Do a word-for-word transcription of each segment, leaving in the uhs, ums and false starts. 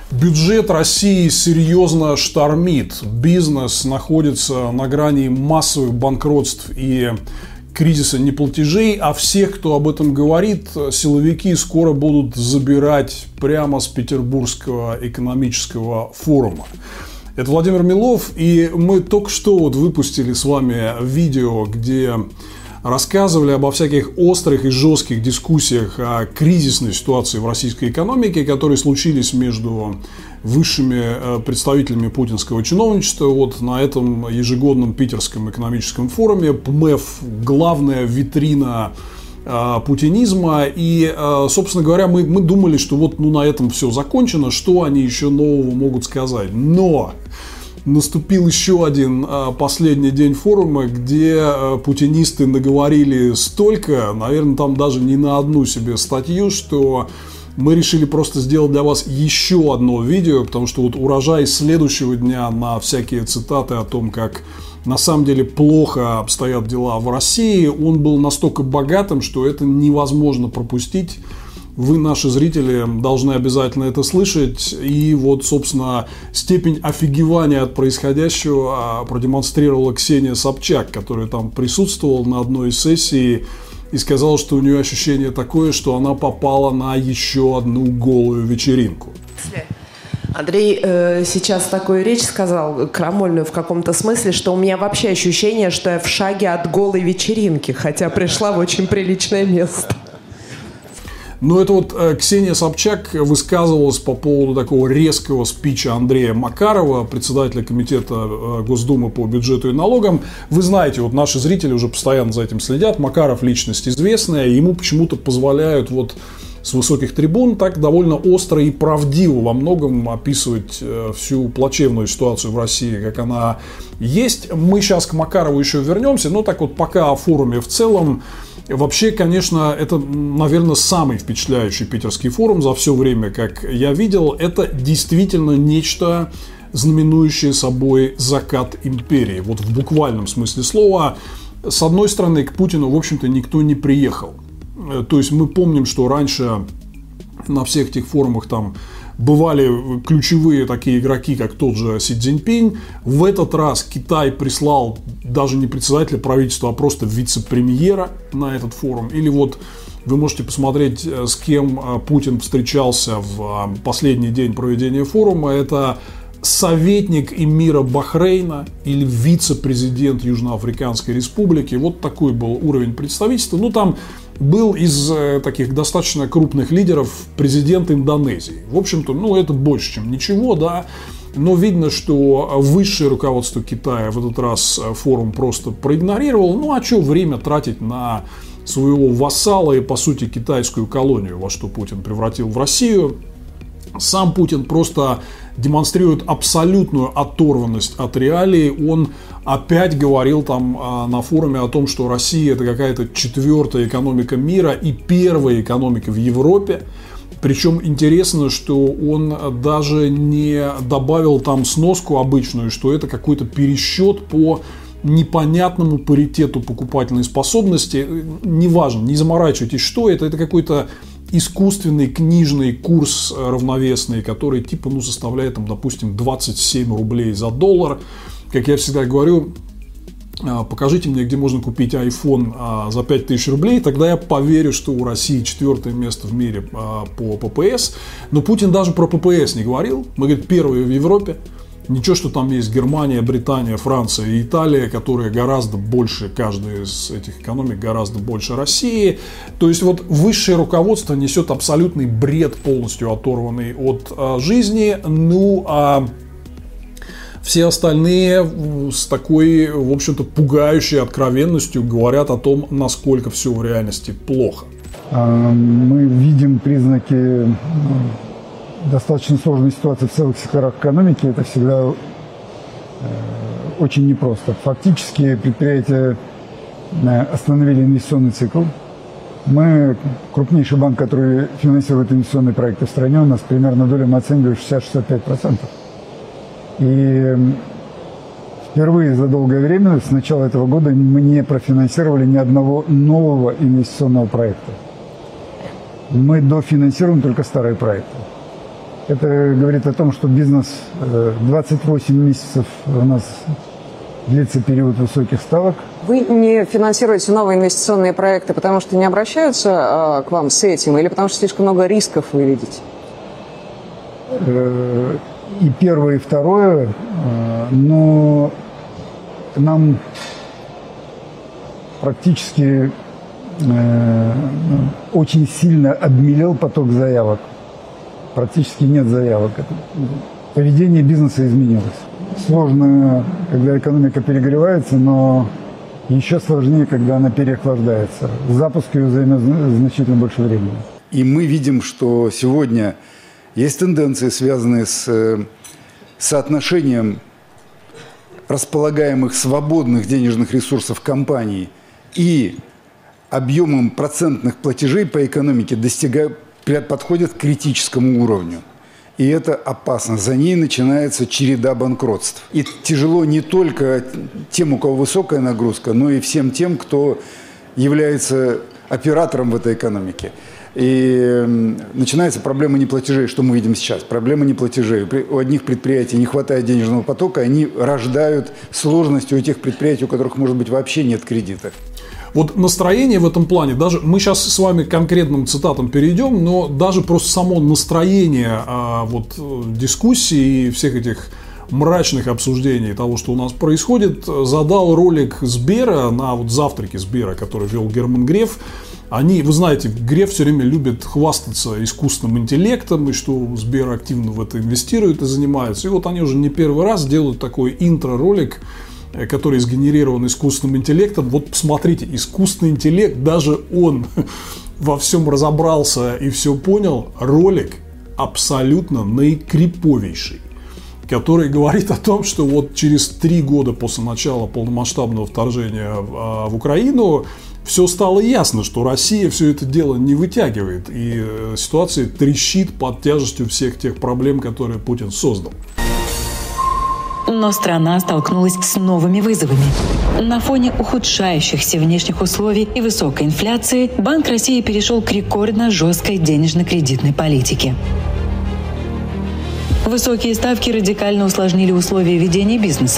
Бюджет России серьезно штормит. Бизнес находится на грани массовых банкротств и кризиса неплатежей, а всех, кто об этом говорит, силовики скоро будут забирать прямо с Петербургского экономического форума. Это Владимир Милов, и мы только что вот выпустили с вами видео, где рассказывали обо всяких острых и жестких дискуссиях о кризисной ситуации в российской экономике, которые случились между высшими представителями путинского чиновничества вот на этом ежегодном питерском экономическом форуме. ПМЭФ – главная витрина путинизма. И, собственно говоря, мы, мы думали, что вот ну, на этом все закончено, что они еще нового могут сказать. Но наступил еще один последний день форума, где путинисты наговорили столько, наверное, там даже не на одну себе статью, что мы решили просто сделать для вас еще одно видео, потому что вот урожай следующего дня на всякие цитаты о том, как на самом деле плохо обстоят дела в России, он был настолько богатым, что это невозможно пропустить. Вы, наши зрители, должны обязательно это слышать. И вот, собственно, степень офигевания от происходящего продемонстрировала Ксения Собчак, которая там присутствовала на одной из сессий и сказала, что у нее ощущение такое, что она попала на еще одну голую вечеринку. Андрей э, сейчас такую речь сказал, крамольную в каком-то смысле, что у меня вообще ощущение, что я в шаге от голой вечеринки, хотя пришла в очень приличное место. Ну, это вот Ксения Собчак высказывалась по поводу такого резкого спича Андрея Макарова, председателя комитета Госдумы по бюджету и налогам. Вы знаете, вот наши зрители уже постоянно за этим следят. Макаров личность известная, ему почему-то позволяют вот с высоких трибун так довольно остро и правдиво во многом описывать всю плачевную ситуацию в России, как она есть. Мы сейчас к Макарову еще вернемся, но так вот пока о форуме в целом. Вообще, конечно, это, наверное, самый впечатляющий питерский форум за все время, как я видел. Это действительно нечто, знаменующее собой закат империи. Вот в буквальном смысле слова. С одной стороны, к Путину, в общем-то, никто не приехал. То есть мы помним, что раньше на всех этих форумах там бывали ключевые такие игроки, как тот же Си Цзиньпинь. В этот раз Китай прислал даже не председателя правительства, а просто вице-премьера на этот форум. Или вот вы можете посмотреть, с кем Путин встречался в последний день проведения форума. Это советник эмира Бахрейна или вице-президент Южноафриканской республики. Вот такой был уровень представительства. Ну, там был из таких достаточно крупных лидеров президент Индонезии. В общем-то, ну, это больше, чем ничего, да. Но видно, что высшее руководство Китая в этот раз форум просто проигнорировало. Ну, а что время тратить на своего вассала и, по сути, китайскую колонию, во что Путин превратил в Россию. Сам Путин просто демонстрирует абсолютную оторванность от реалий. Он опять говорил там на форуме о том, что Россия – это какая-то четвертая экономика мира и первая экономика в Европе. Причем интересно, что он даже не добавил там сноску обычную, что это какой-то пересчет по непонятному паритету покупательной способности. Неважно, не заморачивайтесь, что это. Это какой-то искусственный книжный курс равновесный, который типа, ну, составляет, там, допустим, двадцать семь рублей за доллар. Как я всегда говорю, покажите мне, где можно купить iPhone за пять тысяч рублей, тогда я поверю, что у России четвертое место в мире по ППС. Но Путин даже про ППС не говорил. Мы, говорит, первые в Европе. Ничего, что там есть Германия, Британия, Франция и Италия, которые гораздо больше, каждая из этих экономик гораздо больше России. То есть вот высшее руководство несет абсолютный бред, полностью оторванный от а, жизни. Ну а все остальные с такой, в общем-то, пугающей откровенностью говорят о том, насколько все в реальности плохо. Мы видим признаки достаточно сложной ситуации в целых секторах экономики. Это всегда э, очень непросто. Фактически предприятия э, остановили инвестиционный цикл. Мы крупнейший банк, который финансирует инвестиционные проекты в стране. У нас примерно доля мы оцениваем шестьдесят — шестьдесят пять процентов. И впервые за долгое время, с начала этого года, мы не профинансировали ни одного нового инвестиционного проекта. Мы дофинансируем только старые проекты. Это говорит о том, что бизнес двадцать восемь месяцев у нас длится период высоких ставок. Вы не финансируете новые инвестиционные проекты, потому что не обращаются к вам с этим, или потому что слишком много рисков вы видите? И первое, и второе, но нам практически очень сильно обмелел поток заявок. Практически нет заявок. Поведение бизнеса изменилось. Сложно, когда экономика перегревается, но еще сложнее, когда она переохлаждается. Запуск ее займет значительно больше времени. И мы видим, что сегодня есть тенденции, связанные с соотношением располагаемых свободных денежных ресурсов компаний и объемом процентных платежей по экономике достигают, подходят к критическому уровню. И это опасно. За ней начинается череда банкротств. И тяжело не только тем, у кого высокая нагрузка, но и всем тем, кто является оператором в этой экономике. И начинается проблема неплатежей, что мы видим сейчас. Проблема неплатежей. У одних предприятий не хватает денежного потока, они рождают сложности у тех предприятий, у которых, может быть, вообще нет кредита. Вот настроение в этом плане, даже мы сейчас с вами к конкретным цитатам перейдем, но даже просто само настроение а, вот, дискуссии и всех этих мрачных обсуждений того, что у нас происходит, задал ролик Сбера на вот завтраке Сбера, который вел Герман Греф. Они, вы знаете, Греф все время любит хвастаться искусственным интеллектом, и что Сбер активно в это инвестирует и занимается. И вот они уже не первый раз делают такой интро-ролик, который сгенерирован искусственным интеллектом. Вот посмотрите, искусственный интеллект, даже он во всем разобрался и все понял. Ролик абсолютно наикриповейший, который говорит о том, что вот через три года после начала полномасштабного вторжения в Украину все стало ясно, что Россия все это дело не вытягивает, и ситуация трещит под тяжестью всех тех проблем, которые Путин создал. Но страна столкнулась с новыми вызовами. На фоне ухудшающихся внешних условий и высокой инфляции Банк России перешел к рекордно жесткой денежно-кредитной политике. Высокие ставки радикально усложнили условия ведения бизнеса.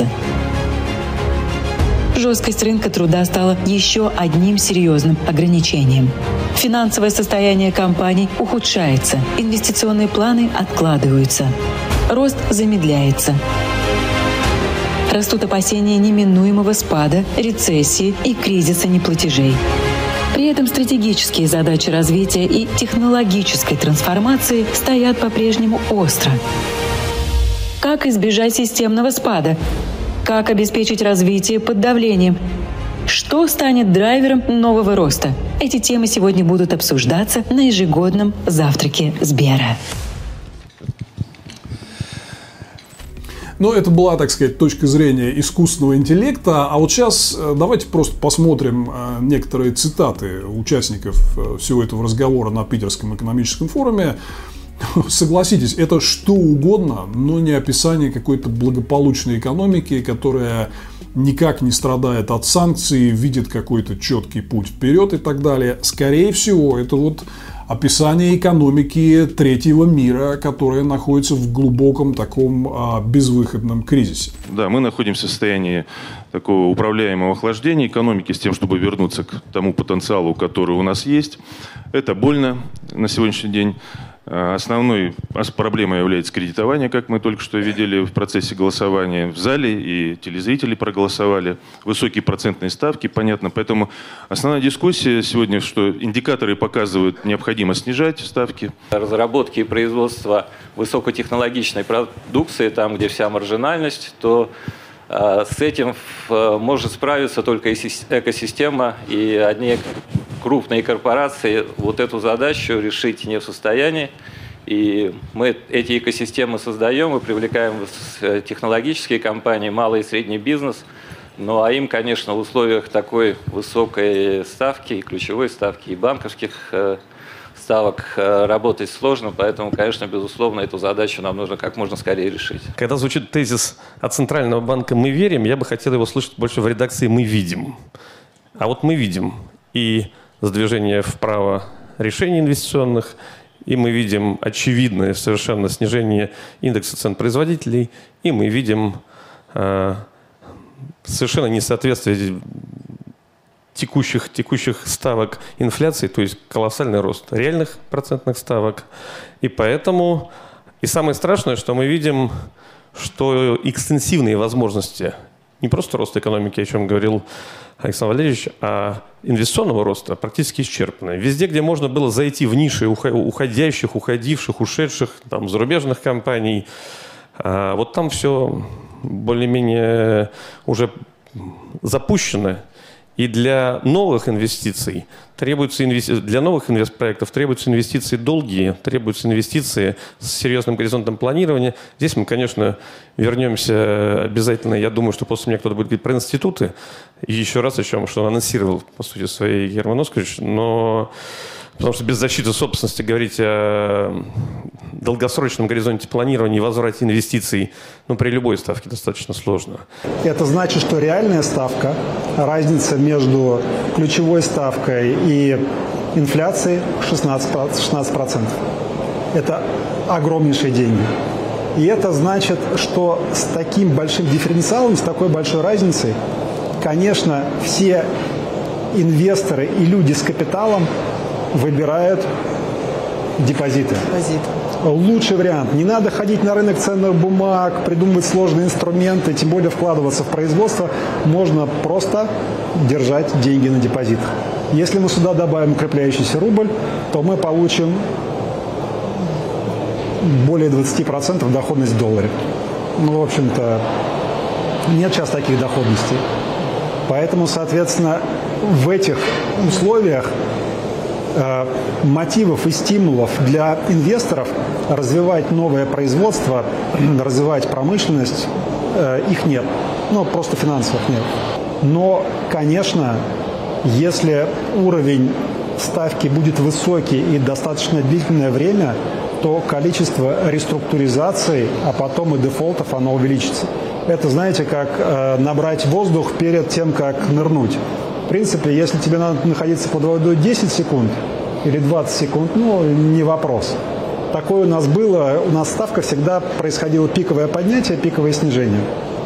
Жесткость рынка труда стала еще одним серьезным ограничением. Финансовое состояние компаний ухудшается, инвестиционные планы откладываются, рост замедляется. Растут опасения неминуемого спада, рецессии и кризиса неплатежей. При этом стратегические задачи развития и технологической трансформации стоят по-прежнему остро. Как избежать системного спада? Как обеспечить развитие под давлением? Что станет драйвером нового роста? Эти темы сегодня будут обсуждаться на ежегодном завтраке Сбера. Но это была, так сказать, точка зрения искусственного интеллекта. А вот сейчас давайте просто посмотрим некоторые цитаты участников всего этого разговора на Питерском экономическом форуме. Согласитесь, это что угодно, но не описание какой-то благополучной экономики, которая никак не страдает от санкций, видит какой-то четкий путь вперед и так далее. Скорее всего, это вот описание экономики третьего мира, которая находится в глубоком таком а, безвыходном кризисе. Да, мы находимся в состоянии такого управляемого охлаждения экономики с тем, чтобы вернуться к тому потенциалу, который у нас есть. Это больно на сегодняшний день. Основной проблемой является кредитование, как мы только что видели в процессе голосования в зале, и телезрители проголосовали. Высокие процентные ставки, понятно. Поэтому основная дискуссия сегодня, что индикаторы показывают необходимость снижать ставки. Разработки и производства высокотехнологичной продукции, там, где вся маржинальность, то э, с этим э, может справиться только экосистема, и одни крупные корпорации вот эту задачу решить не в состоянии. И мы эти экосистемы создаем, мы привлекаем технологические компании, малый и средний бизнес. Ну а им, конечно, в условиях такой высокой ставки, и ключевой ставки, и банковских э, ставок э, работать сложно. Поэтому, конечно, безусловно, эту задачу нам нужно как можно скорее решить. Когда звучит тезис от Центрального банка «мы верим», я бы хотел его слышать больше в редакции «мы видим». А вот мы видим и сдвижение вправо решений инвестиционных, и мы видим очевидное совершенно снижение индекса цен производителей, и мы видим э, совершенно несоответствие текущих, текущих ставок инфляции, то есть колоссальный рост реальных процентных ставок. И поэтому, и самое страшное, что мы видим, что экстенсивные возможности не просто роста экономики, о чем говорил Александр Валерьевич, а инвестиционного роста практически исчерпаны. Везде, где можно было зайти в ниши уходящих, уходивших, ушедших там, зарубежных компаний, вот там все более-менее уже запущено. И для новых инвестиций требуются инвести... для новых инвестпроектов требуются инвестиции долгие, требуются инвестиции с серьезным горизонтом планирования. Здесь мы, конечно, вернемся обязательно. Я думаю, что после меня кто-то будет говорить про институты. И еще раз о чем, что анонсировал, по сути, своей Герман Оскарович. Но потому что без защиты собственности говорить о долгосрочном горизонте планирования и возврате инвестиций, ну, при любой ставке достаточно сложно. Это значит, что реальная ставка, разница между ключевой ставкой и инфляцией шестнадцать процентов. Это огромнейшие деньги. И это значит, что с таким большим дифференциалом, с такой большой разницей, конечно, все инвесторы и люди с капиталом выбирают депозиты. Депозит. Лучший вариант. Не надо ходить на рынок ценных бумаг, придумывать сложные инструменты, тем более вкладываться в производство. Можно просто держать деньги на депозитах. Если мы сюда добавим укрепляющийся рубль, то мы получим более двадцать процентов доходность в долларе. Ну, в общем-то, нет сейчас таких доходностей. Поэтому, соответственно, в этих условиях мотивов и стимулов для инвесторов развивать новое производство, развивать промышленность, их нет. Ну, просто финансовых нет. Но, конечно, если уровень ставки будет высокий и достаточно длительное время, то количество реструктуризаций, а потом и дефолтов, оно увеличится. Это, знаете, как э, набрать воздух перед тем, как нырнуть. В принципе, если тебе надо находиться под водой десять секунд или двадцать секунд, ну, не вопрос. Такое у нас было. У нас ставка всегда происходило пиковое поднятие, пиковое снижение.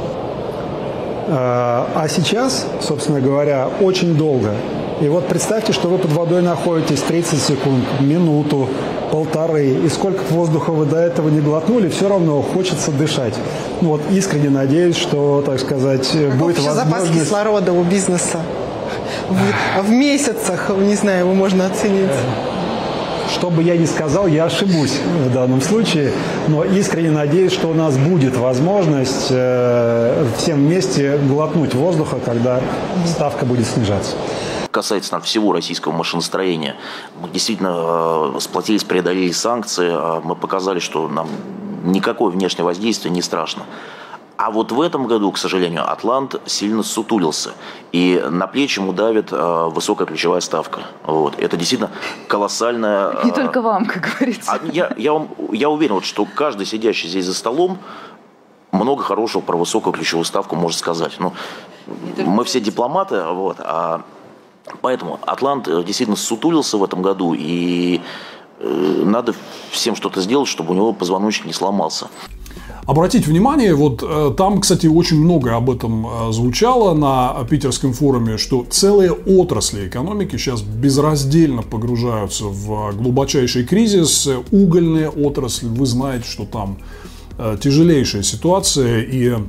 А сейчас, собственно говоря, очень долго. И вот представьте, что вы под водой находитесь тридцать секунд, минуту, полторы, и сколько воздуха вы до этого не глотнули, все равно хочется дышать. Ну вот искренне надеюсь, что, так сказать, Каков будет еще возможность... запас кислорода у бизнеса? В, в месяцах, не знаю, его можно оценить. Что бы я ни сказал, я ошибусь в данном случае, но искренне надеюсь, что у нас будет возможность э, всем вместе глотнуть воздуха, когда ставка будет снижаться. Касается нам всего российского машиностроения. Мы действительно э, сплотились, преодолели санкции, э, мы показали, что нам никакое внешнее воздействие не страшно. А вот в этом году, к сожалению, Атлант сильно ссутулился. И на плечи ему давит э, высокая ключевая ставка. Вот. Это действительно колоссальная... Э, Не только вам, как говорится. А я, я, вам, я уверен, вот, что каждый сидящий здесь за столом много хорошего про высокую ключевую ставку может сказать. Ну, мы все дипломаты, вот, а поэтому Атлант действительно ссутулился в этом году, и э, надо всем что-то сделать, чтобы у него позвоночник не сломался. Обратите внимание, вот э, там, кстати, очень много об этом э, звучало на питерском форуме, что целые отрасли экономики сейчас безраздельно погружаются в глубочайший кризис. Угольная отрасль, вы знаете, что там э, тяжелейшая ситуация, и э,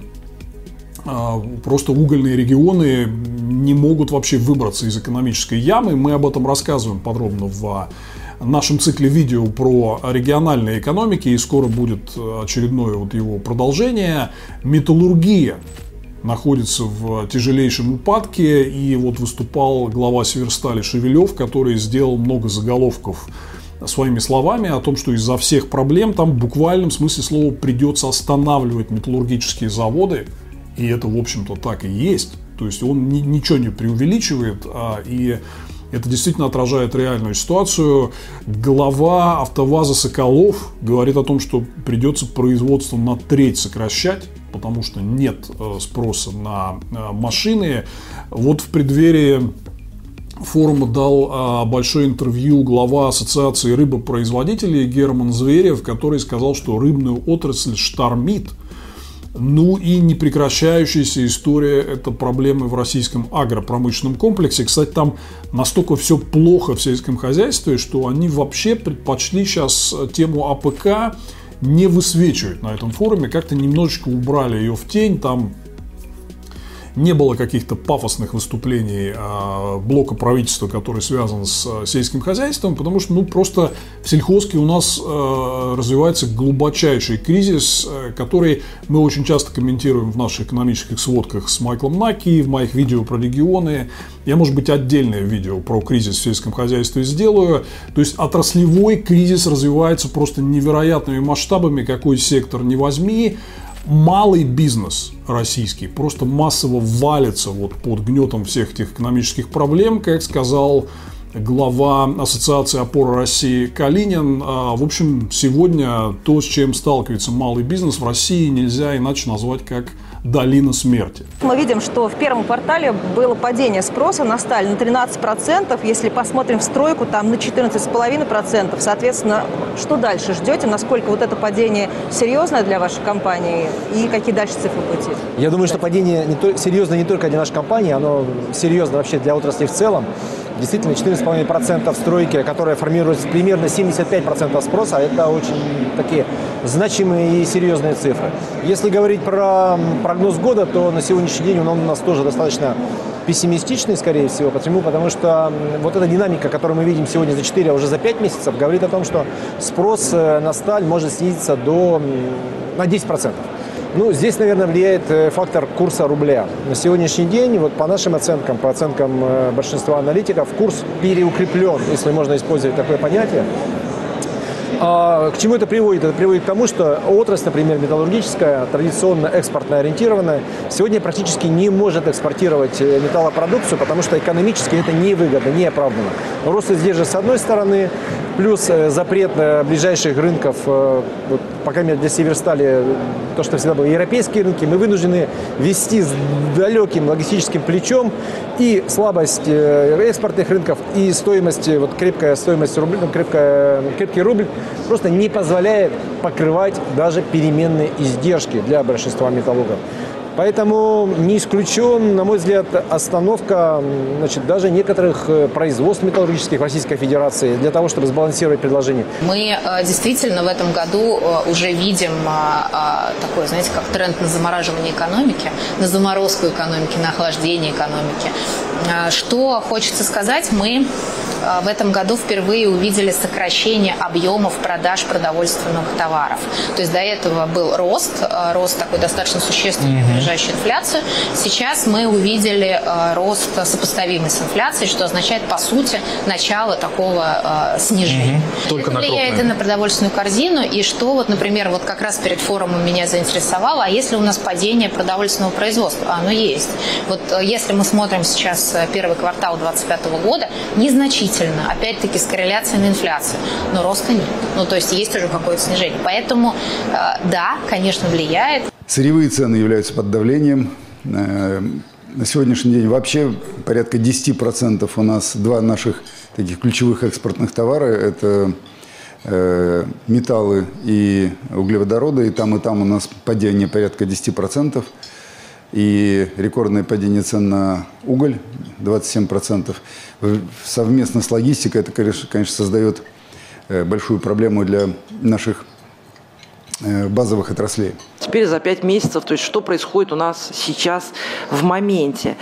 просто угольные регионы не могут вообще выбраться из экономической ямы. Мы об этом рассказываем подробно в нашем цикле видео про региональные экономики, и скоро будет очередное вот его продолжение. Металлургия находится в тяжелейшем упадке, и вот выступал глава Северстали Шевелев, который сделал много заголовков своими словами о том, что из-за всех проблем там в буквальном смысле слова придется останавливать металлургические заводы, и это, в общем-то, так и есть. То есть он ни, ничего не преувеличивает, а, и это действительно отражает реальную ситуацию. Глава АвтоВАЗа Соколов говорит о том, что придется производство на треть сокращать, потому что нет спроса на машины. Вот в преддверии форума дал а, большое интервью глава Ассоциации рыбопроизводителей Герман Зверев, который сказал, что рыбную отрасль штормит. Ну и непрекращающаяся история – это проблемы в российском агропромышленном комплексе. Кстати, там настолько все плохо в сельском хозяйстве, что они вообще предпочли сейчас тему АПК не высвечивать на этом форуме. Как-то немножечко убрали ее в тень. Там не было каких-то пафосных выступлений а, блока правительства, который связан с а, сельским хозяйством, потому что ну, просто в сельхозке у нас а, развивается глубочайший кризис, а, который мы очень часто комментируем в наших экономических сводках с Майклом Наки, в моих видео про регионы. Я, может быть, отдельное видео про кризис в сельском хозяйстве сделаю. То есть отраслевой кризис развивается просто невероятными масштабами, какой сектор не возьми. Малый бизнес российский просто массово валится вот под гнетом всех этих экономических проблем, как сказал глава Ассоциации опоры России Калинин. В общем, сегодня то, с чем сталкивается малый бизнес в России, нельзя иначе назвать как долина смерти. Мы видим, что в первом квартале было падение спроса на сталь на тринадцать процентов. Если посмотрим в стройку, там на четырнадцать целых пять десятых процента. Соответственно, что дальше ждете? Насколько вот это падение серьезное для вашей компании? И какие дальше цифры будете? Я думаю, что падение не то, серьезно не только для нашей компании, оно серьезно вообще для отрасли в целом. Действительно, четырнадцать целых пять десятых процента в стройке, которая формирует примерно семьдесят пять процентов спроса, это очень такие значимые и серьезные цифры. Если говорить про прогноз года, то на сегодняшний день он у нас тоже достаточно пессимистичный, скорее всего. Почему? Потому что вот эта динамика, которую мы видим сегодня за четыре, а уже за пять месяцев, говорит о том, что спрос на сталь может снизиться до, на десять процентов. Ну, здесь, наверное, влияет фактор курса рубля. На сегодняшний день, вот по нашим оценкам, по оценкам большинства аналитиков, курс переукреплен, если можно использовать такое понятие. А к чему это приводит? Это приводит к тому, что отрасль, например, металлургическая, традиционно экспортно ориентированная, сегодня практически не может экспортировать металлопродукцию, потому что экономически это невыгодно, не оправдано. Рост издержек с одной стороны, плюс запрет ближайших рынков, вот, пока для Северстали, то, что всегда было европейские рынки, мы вынуждены вести с далеким логистическим плечом, и слабость экспортных рынков, и стоимость, вот крепкая стоимость рубля, крепкая, крепкий рубль просто не позволяет покрывать даже переменные издержки для большинства металлургов. Поэтому не исключен, на мой взгляд, остановка, значит, даже некоторых производств металлургических в Российской Федерации для того, чтобы сбалансировать предложение. Мы действительно в этом году уже видим такой, знаете, как тренд на замораживание экономики, на заморозку экономики, на охлаждение экономики. Что хочется сказать, мы в этом году впервые увидели сокращение объемов продаж продовольственных товаров. То есть до этого был рост, рост такой достаточно существенный, опережающий инфляцию. Сейчас мы увидели рост сопоставимый с инфляцией, что означает, по сути, начало такого снижения. Mm-hmm. Только это влияет и на продовольственную корзину, и что, вот, например, вот как раз перед форумом меня заинтересовало, а если у нас падение продовольственного производства? Оно есть. Вот если мы смотрим сейчас первый квартал две тысячи двадцать пятого года, незначительно, опять-таки с корреляцией на инфляцию, но роста нет. Ну, то есть есть уже какое-то снижение. Поэтому, да, конечно, влияет. Сырьевые цены являются под давлением. На сегодняшний день вообще порядка десять процентов у нас два наших таких ключевых экспортных товара. Это металлы и углеводороды. И там, и там у нас падение порядка десять процентов. И рекордное падение цен на уголь двадцать семь процентов. Совместно с логистикой это, конечно, создает большую проблему для наших базовых отраслей. Теперь за пять месяцев, то есть что происходит у нас сейчас в моменте?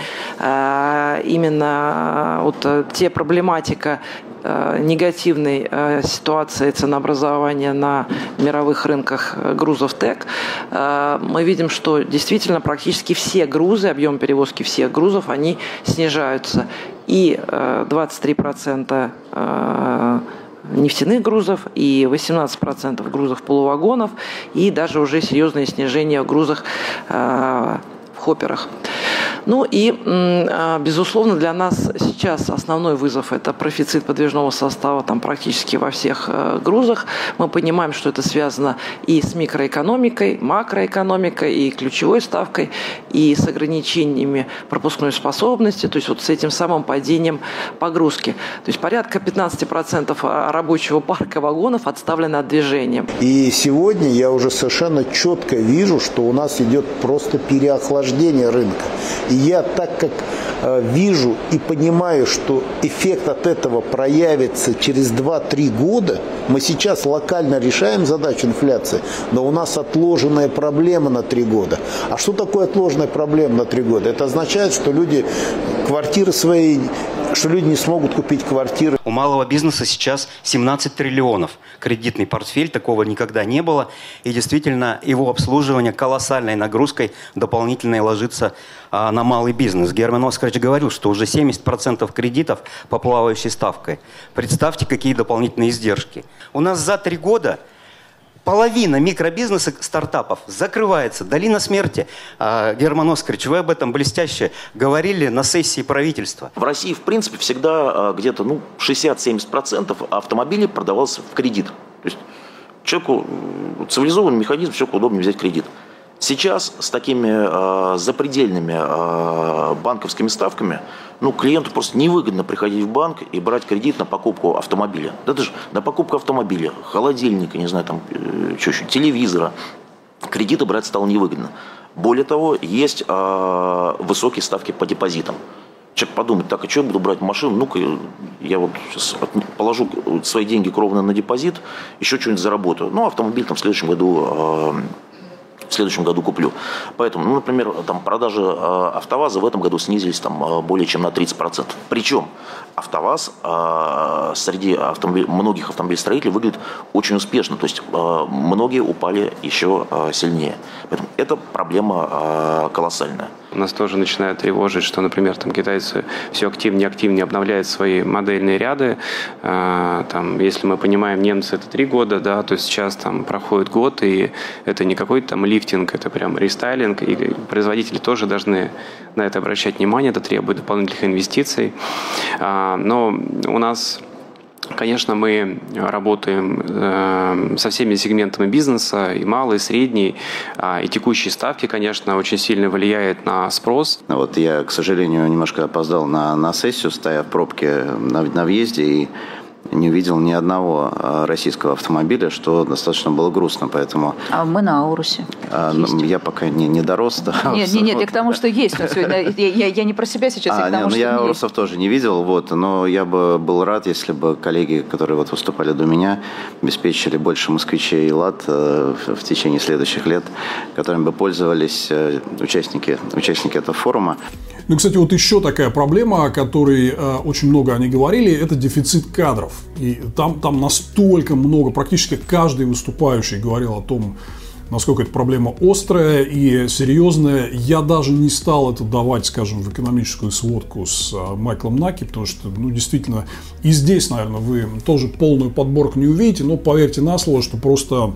Именно вот те проблематика негативной ситуации ценообразования на мировых рынках грузов ТЭК, мы видим, что действительно практически все грузы, объем перевозки всех грузов, они снижаются. И двадцать три процента нефтяных грузов, и восемнадцать процентов грузов полувагонов, и даже уже серьезные снижения в грузах э, в хопперах. Ну и, безусловно, для нас сейчас основной вызов – это профицит подвижного состава там, практически во всех грузах. Мы понимаем, что это связано и с микроэкономикой, макроэкономикой, и ключевой ставкой, и с ограничениями пропускной способности, то есть вот с этим самым падением погрузки. То есть порядка пятнадцать процентов рабочего парка вагонов отставлено от движения. И сегодня я уже совершенно четко вижу, что у нас идет просто переохлаждение рынка. И я так как э, вижу и понимаю, что эффект от этого проявится через два-три года, мы сейчас локально решаем задачу инфляции, но у нас отложенная проблема на три года. А что такое отложенная проблема на три года? Это означает, что люди квартиры свои, что люди не смогут купить квартиры. У малого бизнеса сейчас семнадцать триллионов. Кредитный портфель, такого никогда не было. И действительно, его обслуживание колоссальной нагрузкой дополнительной ложится а, на малый бизнес. Герман Оскарович говорил, что уже семьдесят процентов кредитов по плавающей ставкой. Представьте, какие дополнительные издержки. У нас за три года половина микробизнеса, стартапов закрывается. Долина смерти. А, Герман Оскарович, вы об этом блестяще говорили на сессии правительства. В России, в принципе, всегда где-то ну, шестьдесят-семьдесят процентов автомобилей продавалось в кредит. То есть человеку цивилизованный механизм, все удобнее взять кредит. Сейчас с такими э, запредельными э, банковскими ставками ну, клиенту просто невыгодно приходить в банк и брать кредит на покупку автомобиля. Да даже на покупку автомобиля, холодильника, не знаю, там, э, что еще, телевизора. Кредиты брать стало невыгодно. Более того, есть э, высокие ставки по депозитам. Человек подумает, так, а что я буду брать машину? Ну-ка, я вот сейчас положу свои деньги кровно на депозит, еще что-нибудь заработаю. Ну, автомобиль там в следующем году... Э, в следующем году куплю. Поэтому, ну, например, там, продажи э, АвтоВАЗа в этом году снизились там, э, более чем на тридцать процентов. Причем АвтоВАЗ э, среди автомобиль, многих автомобилестроителей выглядит очень успешно. То есть э, многие упали еще э, сильнее. Поэтому это проблема э, колоссальная. Нас тоже начинает тревожить, что, например, там китайцы все активнее и активнее обновляют свои модельные ряды. Э, там, если мы понимаем, немцы это три года, да, то сейчас там проходит год, и это не какой-то там лифтинг, это прям рестайлинг, и производители тоже должны на это обращать внимание, это требует дополнительных инвестиций. Э, но у нас... Конечно, мы работаем э, со всеми сегментами бизнеса, и малый, и средний, э, и текущие ставки, конечно, очень сильно влияют на спрос. Вот я, к сожалению, немножко опоздал на, на сессию, стоя в пробке на, на въезде, и не увидел ни одного российского автомобиля, что достаточно было грустно, поэтому... А мы на Аурусе. А, ну, я пока не, не дорос до Ауруса. Нет, нет, нет, я к тому, что есть. Я, я, я не про себя сейчас, а, я к тому, нет, что я есть. Аурусов тоже не видел, вот, но я бы был рад, если бы коллеги, которые вот выступали до меня, обеспечили больше москвичей и лад э, в, в течение следующих лет, которыми бы пользовались э, участники, участники этого форума. Ну, кстати, вот еще такая проблема, о которой э, очень много они говорили, это дефицит кадров. И там, там настолько много, практически каждый выступающий говорил о том, насколько эта проблема острая и серьезная. Я даже не стал это давать, скажем, в экономическую сводку с э, Майклом Наки, потому что, ну, действительно, и здесь, наверное, вы тоже полную подборку не увидите, но поверьте на слово, что просто...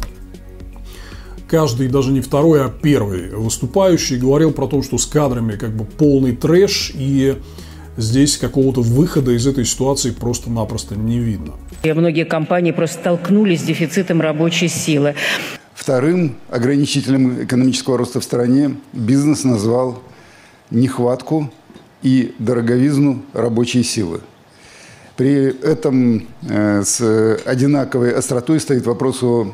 Каждый, даже не второй, а первый выступающий говорил про то, что с кадрами как бы полный трэш, и здесь какого-то выхода из этой ситуации просто-напросто не видно. И многие компании просто столкнулись с дефицитом рабочей силы. Вторым ограничителем экономического роста в стране бизнес назвал нехватку и дороговизну рабочей силы. При этом э, с одинаковой остротой стоит вопрос о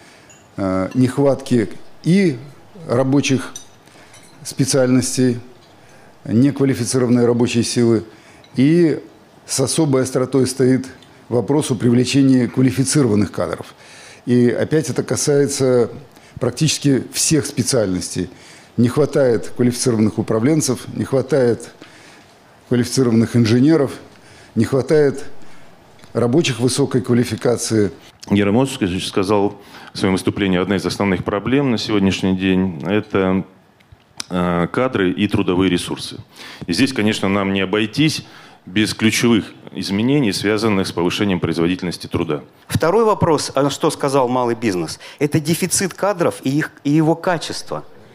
нехватки и рабочих специальностей, неквалифицированной рабочей силы, и с особой остротой стоит вопрос о привлечении квалифицированных кадров. И опять это касается практически всех специальностей. Не хватает квалифицированных управленцев, не хватает квалифицированных инженеров, не хватает рабочих высокой квалификации. Герман Оскарович сказал в своем выступлении, одна из основных проблем на сегодняшний день – это э, кадры и трудовые ресурсы. И здесь, конечно, нам не обойтись без ключевых изменений, связанных с повышением производительности труда. Второй вопрос, что сказал малый бизнес, это дефицит кадров и, их, и его качество.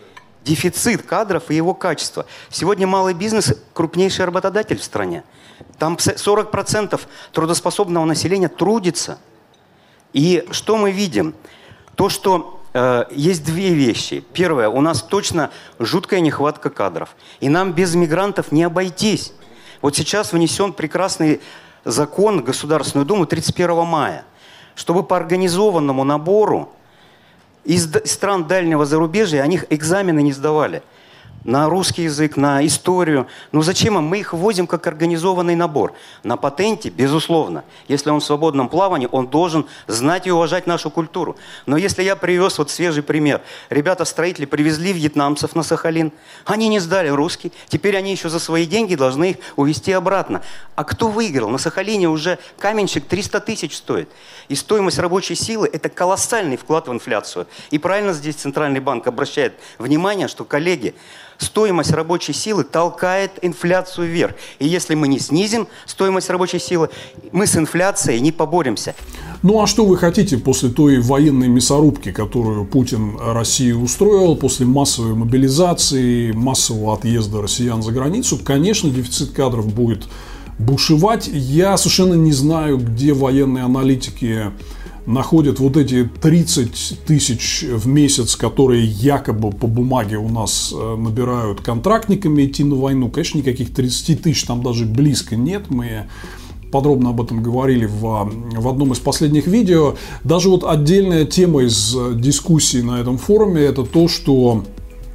дефицит кадров и его качество. Сегодня малый бизнес – крупнейший работодатель в стране. Там сорок процентов трудоспособного населения трудится. И что мы видим? То, что э, есть две вещи. Первое, у нас точно жуткая нехватка кадров. И нам без мигрантов не обойтись. Вот сейчас внесен прекрасный закон в Государственную Думу тридцать первого мая, чтобы по организованному набору из стран дальнего зарубежья они экзамены не сдавали. На русский язык, на историю. Ну зачем им? Мы их ввозим как организованный набор. На патенте, безусловно. Если он в свободном плавании, он должен знать и уважать нашу культуру. Но если я привез, вот свежий пример. Ребята-строители привезли вьетнамцев на Сахалин. Они не сдали русский. Теперь они еще за свои деньги должны их увезти обратно. А кто выиграл? На Сахалине уже каменщик триста тысяч стоит. И стоимость рабочей силы – это колоссальный вклад в инфляцию. И правильно здесь Центральный банк обращает внимание, что, коллеги, стоимость рабочей силы толкает инфляцию вверх. И если мы не снизим стоимость рабочей силы, мы с инфляцией не поборемся. Ну а что вы хотите после той военной мясорубки, которую Путин России устроил, после массовой мобилизации, массового отъезда россиян за границу? Конечно, дефицит кадров будет бушевать. Я совершенно не знаю, где военные аналитики находят вот эти тридцать тысяч в месяц, которые якобы по бумаге у нас набирают контрактниками идти на войну. Конечно, никаких тридцати тысяч там даже близко нет. Мы подробно об этом говорили в, в одном из последних видео. Даже вот отдельная тема из дискуссии на этом форуме – это то, что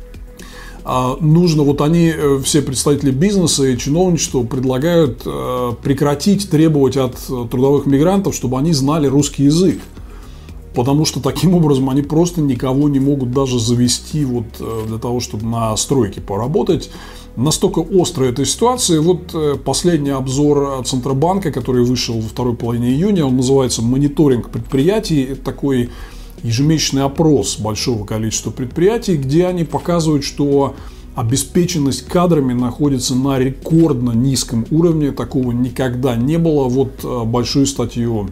нужно, вот они, все представители бизнеса и чиновничества, предлагают прекратить требовать от трудовых мигрантов, чтобы они знали русский язык. Потому что таким образом они просто никого не могут даже завести вот для того, чтобы на стройке поработать. Настолько острая эта ситуация. Вот последний обзор Центробанка, который вышел во второй половине июня, он называется «Мониторинг предприятий». Это такой ежемесячный опрос большого количества предприятий, где они показывают, что обеспеченность кадрами находится на рекордно низком уровне. Такого никогда не было. Вот большую статью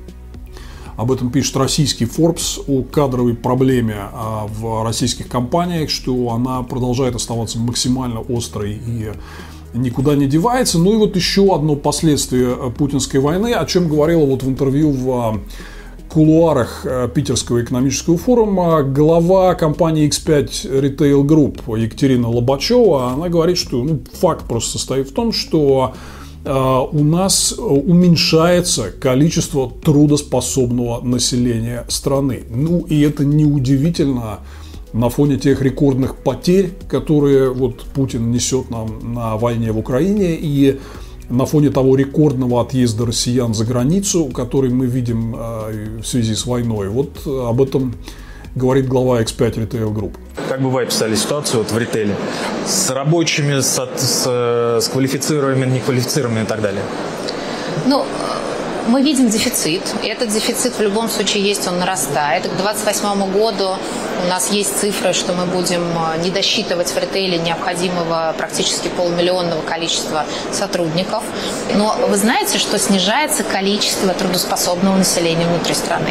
об этом пишет российский Forbes о кадровой проблеме в российских компаниях, что она продолжает оставаться максимально острой и никуда не девается. Ну и вот еще одно последствие путинской войны, о чем говорила вот в интервью в кулуарах Питерского экономического форума глава компании икс пять Retail Group Екатерина Лобачева. Она говорит, что ну, факт просто состоит в том, что э, у нас уменьшается количество трудоспособного населения страны. Ну и это неудивительно на фоне тех рекордных потерь, которые вот Путин несет нам на войне в Украине, и на фоне того рекордного отъезда россиян за границу, который мы видим э, в связи с войной. Вот э, об этом говорит глава икс пять Retail Group. Как бы вы описали ситуацию вот в ритейле? С рабочими, с, с, с квалифицируемыми, неквалифицируемыми и так далее? Ну, мы видим дефицит. И этот дефицит в любом случае есть, он нарастает. К двадцать восьмому году у нас есть цифры, что мы будем не досчитывать в ритейле необходимого практически полумиллионного количества сотрудников. Но вы знаете, что снижается количество трудоспособного населения внутри страны.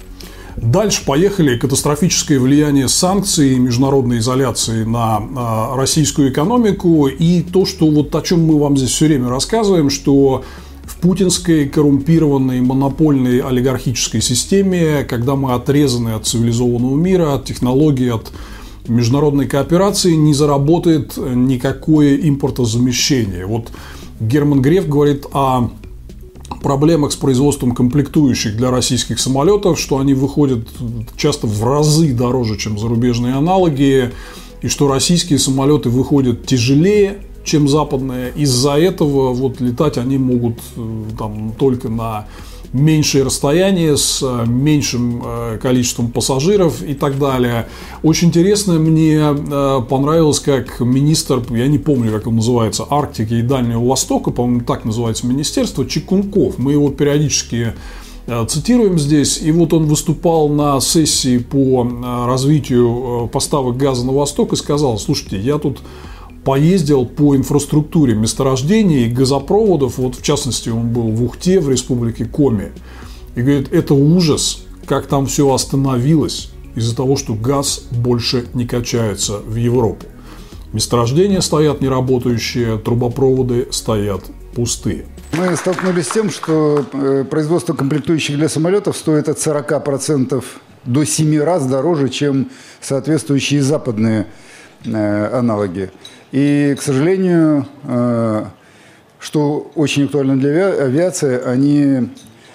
Дальше поехали. Катастрофическое влияние санкций и международной изоляции на российскую экономику. И то, что вот о чем мы вам здесь все время рассказываем, что в путинской коррумпированной монопольной олигархической системе, когда мы отрезаны от цивилизованного мира, от технологий, от международной кооперации, не заработает никакое импортозамещение. Вот Герман Греф говорит о проблемах с производством комплектующих для российских самолетов, что они выходят часто в разы дороже, чем зарубежные аналоги, и что российские самолеты выходят тяжелее, чем западные. Из-за этого вот летать они могут там только на меньшее расстояние, с меньшим количеством пассажиров и так далее. Очень интересно, мне понравилось, как министр, я не помню, как он называется, Арктики и Дальнего Востока, по-моему, так называется министерство, Чекунков. Мы его периодически цитируем здесь. И вот он выступал на сессии по развитию поставок газа на Восток и сказал: слушайте, я тут поездил по инфраструктуре месторождений, газопроводов, вот в частности он был в Ухте, в республике Коми, и говорит, это ужас, как там все остановилось, из-за того, что газ больше не качается в Европу. Месторождения стоят неработающие, трубопроводы стоят пустые. Мы столкнулись с тем, что производство комплектующих для самолетов стоит от сорока процентов до семи раз дороже, чем соответствующие западные аналоги. И, к сожалению, что очень актуально для авиации, они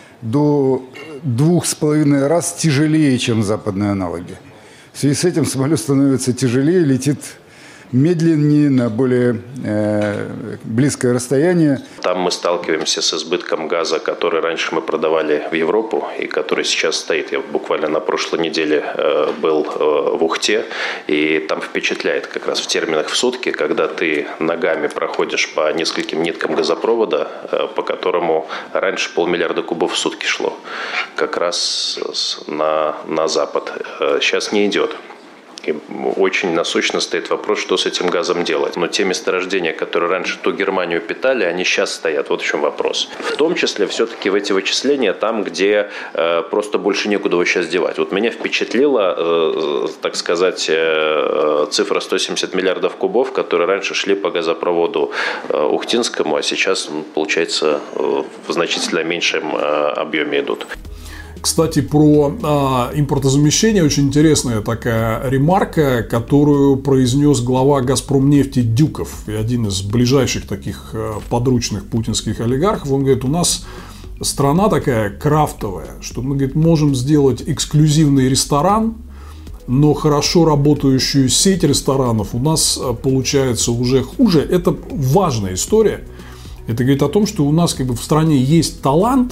до двух с половиной раз тяжелее, чем западные аналоги. В связи с этим самолет становится тяжелее, летит медленнее, на более э, близкое расстояние. Там мы сталкиваемся с избытком газа, который раньше мы продавали в Европу и который сейчас стоит. Я буквально на прошлой неделе э, был э, в Ухте, и там впечатляет как раз в терминах в сутки, когда ты ногами проходишь по нескольким ниткам газопровода, э, по которому раньше полмиллиарда кубов в сутки шло, как раз на, на запад. Э, сейчас не идет. И очень насущно стоит вопрос, что с этим газом делать. Но те месторождения, которые раньше ту Германию питали, они сейчас стоят. Вот в чем вопрос. В том числе все-таки в эти вычисления там, где э, просто больше некуда его сейчас девать. Вот меня впечатлила, э, так сказать, э, цифра сто семьдесят миллиардов кубов, которые раньше шли по газопроводу э, Ухтинскому, а сейчас, получается, э, в значительно меньшем э, объеме идут. Кстати, про а, импортозамещение очень интересная такая ремарка, которую произнес глава «Газпромнефти» Дюков, и один из ближайших таких а, подручных путинских олигархов. Он говорит, у нас страна такая крафтовая, что мы, говорит, можем сделать эксклюзивный ресторан, но хорошо работающую сеть ресторанов у нас получается уже хуже. Это важная история. Это говорит о том, что у нас как бы в стране есть талант,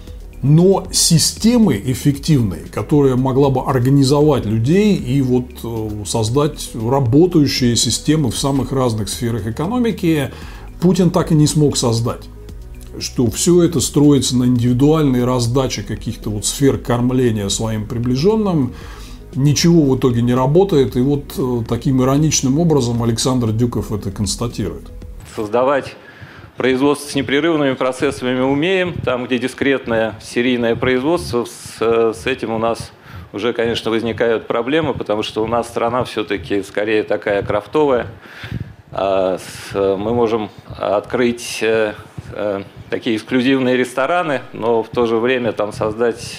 но системы эффективные, которая могла бы организовать людей и вот создать работающие системы в самых разных сферах экономики, Путин так и не смог создать. Что все это строится на индивидуальной раздаче каких-то вот сфер кормления своим приближенным, ничего в итоге не работает. И вот таким ироничным образом Александр Дюков это констатирует. Создавать производство с непрерывными процессами мы умеем. Там, где дискретное серийное производство, с, с этим у нас уже, конечно, возникают проблемы, потому что у нас страна все-таки скорее такая крафтовая. Мы можем открыть такие эксклюзивные рестораны, но в то же время там создать,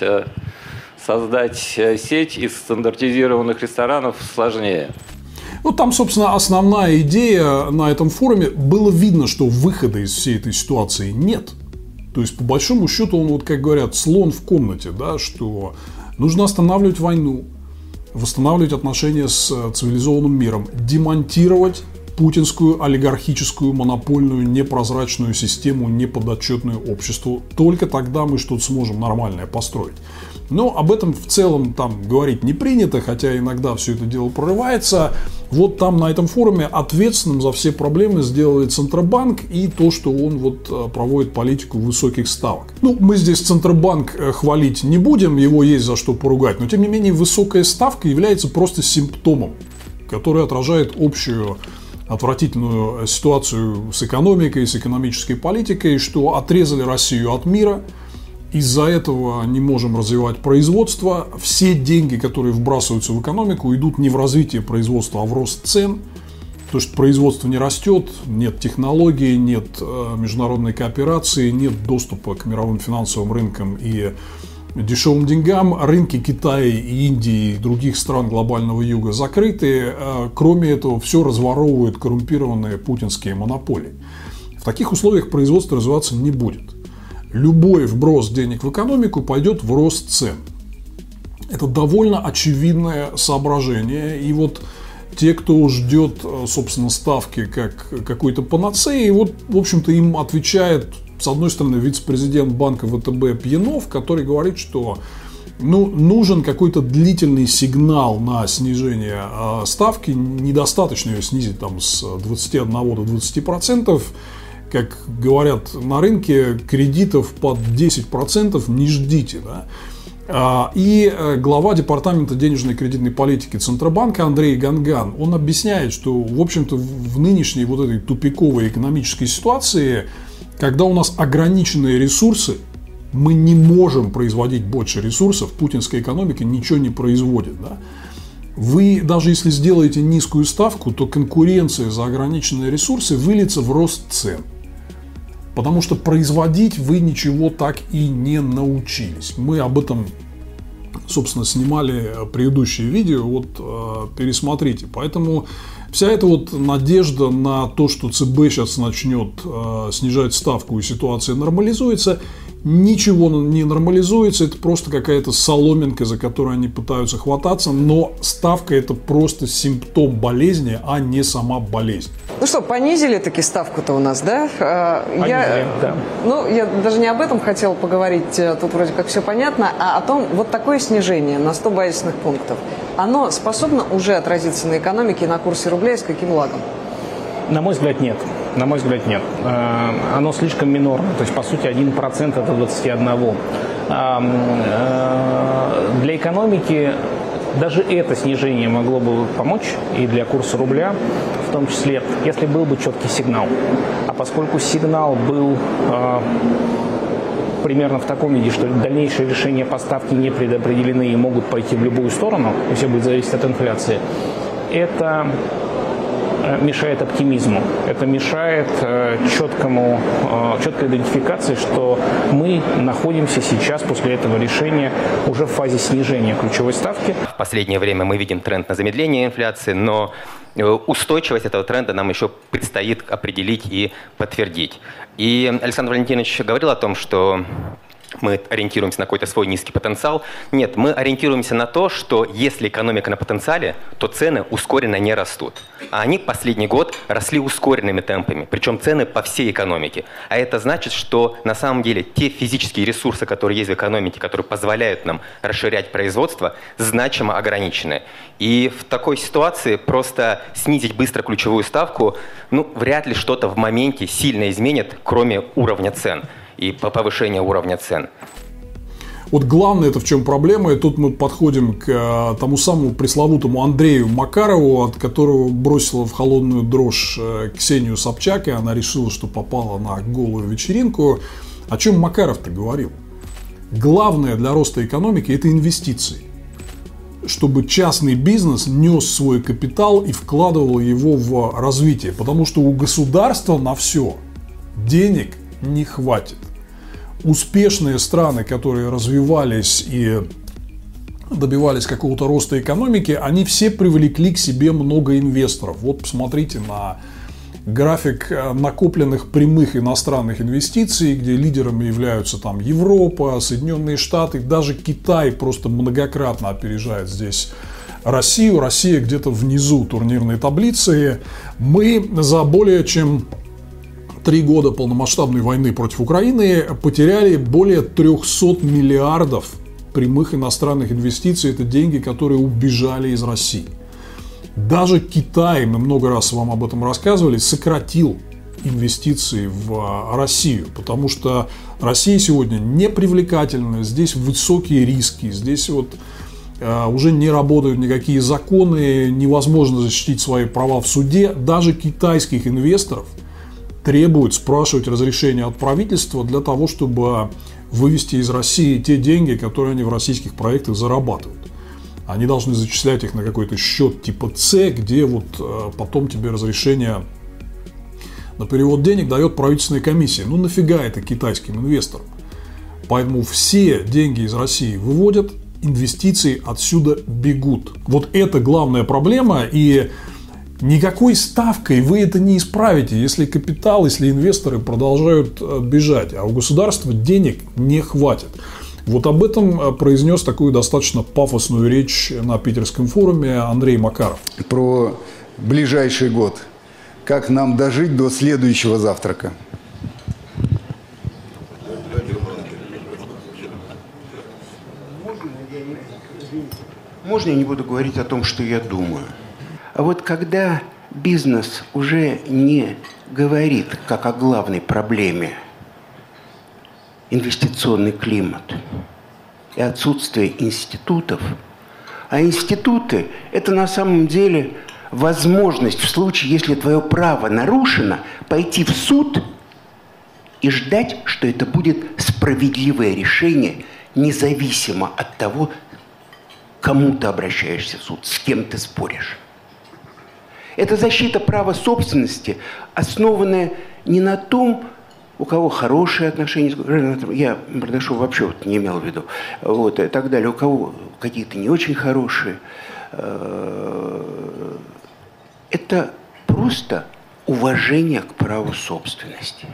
создать сеть из стандартизированных ресторанов сложнее. Ну, там, собственно, основная идея на этом форуме. Было видно, что выхода из всей этой ситуации нет. То есть, по большому счету, он, вот как говорят, слон в комнате, да, что нужно останавливать войну, восстанавливать отношения с цивилизованным миром, демонтировать путинскую олигархическую, монопольную, непрозрачную систему, неподотчетную обществу. Только тогда мы что-то сможем нормальное построить. Но об этом в целом там говорить не принято, хотя иногда все это дело прорывается. Вот там на этом форуме ответственным за все проблемы сделали Центробанк и то, что он вот проводит политику высоких ставок. Ну, мы здесь Центробанк хвалить не будем, его есть за что поругать, но тем не менее высокая ставка является просто симптомом, который отражает общую отвратительную ситуацию с экономикой, с экономической политикой, что отрезали Россию от мира. Из-за этого не можем развивать производство. Все деньги, которые вбрасываются в экономику, идут не в развитие производства, а в рост цен. То есть производство не растет, нет технологий, нет международной кооперации, нет доступа к мировым финансовым рынкам и дешевым деньгам. Рынки Китая, Индии и других стран глобального юга закрыты. Кроме этого, все разворовывают коррумпированные путинские монополии. В таких условиях производство развиваться не будет. Любой вброс денег в экономику пойдет в рост цен. Это довольно очевидное соображение. И вот те, кто ждет, собственно, ставки как какой-то панацеи, вот, в общем-то, им отвечает, с одной стороны, вице-президент банка ВТБ Пьянов, который говорит, что ну, нужен какой-то длительный сигнал на снижение ставки. Недостаточно ее снизить там, с двадцати одного до двадцати процентов. Как говорят на рынке, кредитов под десять процентов не ждите. Да? И глава департамента денежной и кредитной политики Центробанка Андрей Ганган, он объясняет, что, в общем-то, в нынешней вот этой тупиковой экономической ситуации, когда у нас ограниченные ресурсы, Мы не можем производить больше ресурсов, путинская экономика ничего не производит. Да? Вы, даже если сделаете низкую ставку, то конкуренция за ограниченные ресурсы выльется в рост цен. Потому что производить вы ничего так и не научились. Мы об этом, собственно, снимали предыдущее видео, вот э, пересмотрите. Поэтому вся эта вот надежда на то, что ЦБ сейчас начнет э, снижать ставку и ситуация нормализуется, ничего не нормализуется, это просто какая-то соломинка, за которую они пытаются хвататься, но ставка — это просто симптом болезни, а не сама болезнь. Ну что, понизили таки ставку-то у нас, да? Понизили, я, да. Ну, я даже не об этом хотела поговорить, тут вроде как все понятно, а о том, вот такое снижение на сто базисных пунктов, оно способно уже отразиться на экономике и на курсе рубля, и с каким лагом? На мой взгляд, нет. На мой взгляд, нет. Оно слишком минорно. То есть, по сути, один процент от двадцати одного. Для экономики даже это снижение могло бы помочь, и для курса рубля в том числе, если был бы четкий сигнал. А поскольку сигнал был примерно в таком виде, что дальнейшие решения поставки не предопределены и могут пойти в любую сторону, и все будет зависеть от инфляции, это мешает оптимизму. Это мешает э, четкому, э, четкой идентификации, что мы находимся сейчас после этого решения уже в фазе снижения ключевой ставки. В последнее время мы видим тренд на замедление инфляции, но устойчивость этого тренда нам еще предстоит определить и подтвердить. И Александр Валентинович говорил о том, что мы ориентируемся на какой-то свой низкий потенциал. Нет, мы ориентируемся на то, что если экономика на потенциале, то цены ускоренно не растут. А они последний год росли ускоренными темпами, причем цены по всей экономике. А это значит, что на самом деле те физические ресурсы, которые есть в экономике, которые позволяют нам расширять производство, значимо ограничены. И в такой ситуации просто снизить быстро ключевую ставку, ну, вряд ли что-то в моменте сильно изменит, кроме уровня цен и повышения уровня цен. Вот главное, это в чем проблема, и тут мы подходим к тому самому пресловутому Андрею Макарову, от которого бросила в холодную дрожь Ксению Собчак, и она решила, что попала на голую вечеринку. О чем Макаров-то говорил? Главное для роста экономики – это инвестиции. Чтобы частный бизнес нес свой капитал и вкладывал его в развитие. Потому что у государства на все денег не хватит. Успешные страны, которые развивались и добивались какого-то роста экономики, они все привлекли к себе много инвесторов. Вот посмотрите на график накопленных прямых иностранных инвестиций, где лидерами являются там Европа, Соединенные Штаты, даже Китай просто многократно опережает здесь Россию. Россия где-то внизу турнирной таблицы. Мы за более чем три года полномасштабной войны против Украины потеряли более трехсот миллиардов прямых иностранных инвестиций. Это деньги, которые убежали из России. Даже Китай, мы много раз вам об этом рассказывали, сократил инвестиции в Россию, потому что Россия сегодня не привлекательна, здесь высокие риски, здесь вот э, уже не работают никакие законы, невозможно защитить свои права в суде. Даже китайских инвесторов требуют спрашивать разрешение от правительства для того, чтобы вывести из России те деньги, которые они в российских проектах зарабатывают. Они должны зачислять их на какой-то счет типа С, где вот э, потом тебе разрешение на перевод денег дает правительственная комиссия. Ну нафига это китайским инвесторам? Поэтому все деньги из России выводят, инвестиции отсюда бегут. Вот это главная проблема, и никакой ставкой вы это не исправите, если капитал, если инвесторы продолжают бежать, а у государства денег не хватит. Вот об этом произнес такую достаточно пафосную речь на Питерском форуме Андрей Макаров. Про ближайший год. Как нам дожить до следующего завтрака? Можно я не буду говорить о том, что я думаю? А вот когда бизнес уже не говорит как о главной проблеме инвестиционный климат и отсутствие институтов, а институты – это на самом деле возможность в случае, если твое право нарушено, пойти в суд и ждать, что это будет справедливое решение, независимо от того, к кому ты обращаешься в суд, с кем ты споришь. Это защита права собственности, основанная не на том, у кого хорошие отношения, я Мордашов вообще вот не имел в виду, вот, и так далее, у кого какие-то не очень хорошие. Это просто уважение к праву собственности.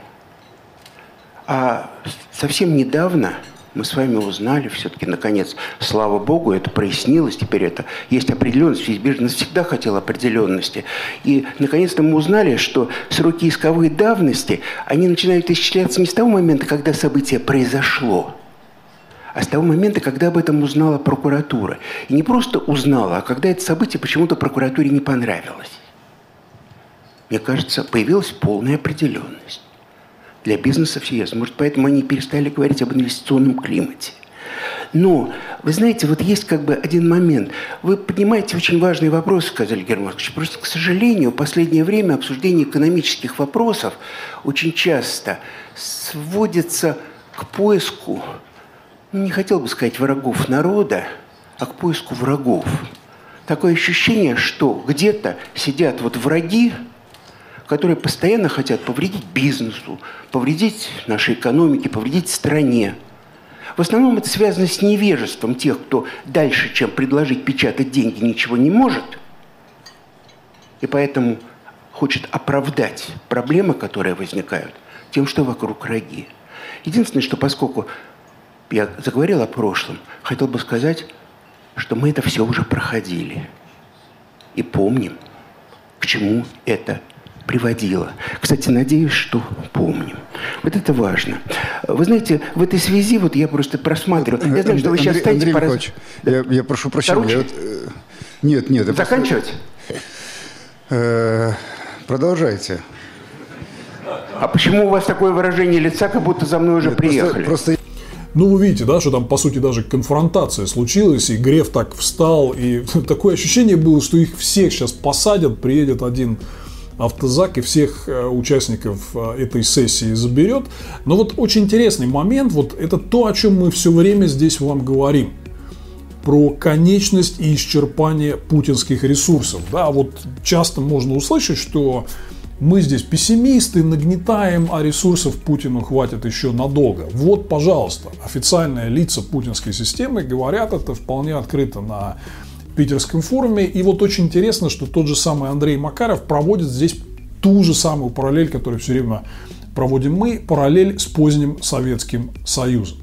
А совсем недавно мы с вами узнали, все-таки, наконец, слава Богу, это прояснилось, теперь это есть определенность, избежность всегда хотел определенности. И, наконец-то, мы узнали, что сроки исковой давности, они начинают исчисляться не с того момента, когда событие произошло, а с того момента, когда об этом узнала прокуратура. И не просто узнала, а когда это событие почему-то прокуратуре не понравилось. Мне кажется, появилась полная определенность. Для бизнеса все ясно. Может, поэтому они перестали говорить об инвестиционном климате. Но, вы знаете, вот есть как бы один момент. Вы поднимаете очень важный вопрос, сказали Герман Маркович. Просто, к сожалению, в последнее время обсуждение экономических вопросов очень часто сводится к поиску, не хотел бы сказать врагов народа, а к поиску врагов. Такое ощущение, что где-то сидят вот враги, которые постоянно хотят повредить бизнесу, повредить нашей экономике, повредить стране. В основном это связано с невежеством тех, кто дальше, чем предложить печатать деньги, ничего не может, и поэтому хочет оправдать проблемы, которые возникают, тем, что вокруг враги. Единственное, что поскольку я заговорил о прошлом, хотел бы сказать, что мы это все уже проходили и помним, к чему это приводило. Кстати, надеюсь, что помним. Вот это важно. Вы знаете, в этой связи, вот я просто просматриваю. Я знаю, что вы сейчас Андрей, стоите... Андрей Михайлович, да. я, я прошу прощения. Я вот, э, нет, нет. Я Заканчивать? Просто, э, продолжайте. А почему у вас такое выражение лица, как будто за мной уже нет, приехали? Просто, просто... Ну, вы видите, да, что там, по сути, даже конфронтация случилась, и Греф так встал, и такое ощущение было, что их всех сейчас посадят, приедет один автозак и всех участников этой сессии заберет. Но вот очень интересный момент, вот это то, о чем мы все время здесь вам говорим. Про конечность и исчерпание путинских ресурсов. Да, вот часто можно услышать, что мы здесь пессимисты, нагнетаем, а ресурсов Путину хватит еще надолго. Вот, пожалуйста, официальные лица путинской системы говорят это вполне открыто на Питерском форуме. И вот очень интересно, что тот же самый Андрей Макаров проводит здесь ту же самую параллель, которую все время проводим мы, параллель с поздним Советским Союзом.